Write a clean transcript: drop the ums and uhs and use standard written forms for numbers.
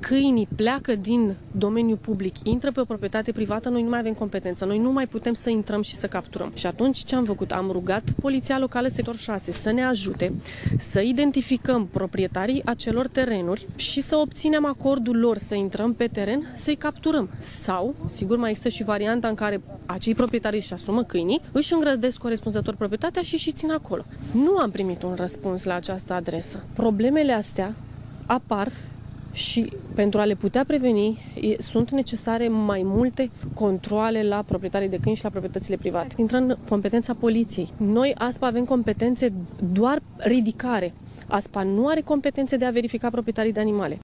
câinii pleacă din domeniul public, intră pe o proprietate privată, noi nu mai avem competență, noi nu mai putem să intrăm și să capturăm. Și atunci ce am făcut? Am rugat Poliția Locală Sector 6 să ne ajute să identificăm proprietarii acelor terenuri și să obținem acordul lor să intrăm pe teren, să-i capturăm. Sau, sigur, mai există și varianta în care acei proprietari își asumă câinii, își îngrădesc corespunzător proprietatea și țin acolo. Nu am primit un răspuns la această adresă. Problemele astea apar și pentru a le putea preveni sunt necesare mai multe controale la proprietarii de câini și la proprietățile private. Intră în competența poliției. Noi, ASPA, avem competențe doar ridicare. ASPA nu are competențe de a verifica proprietarii de animale.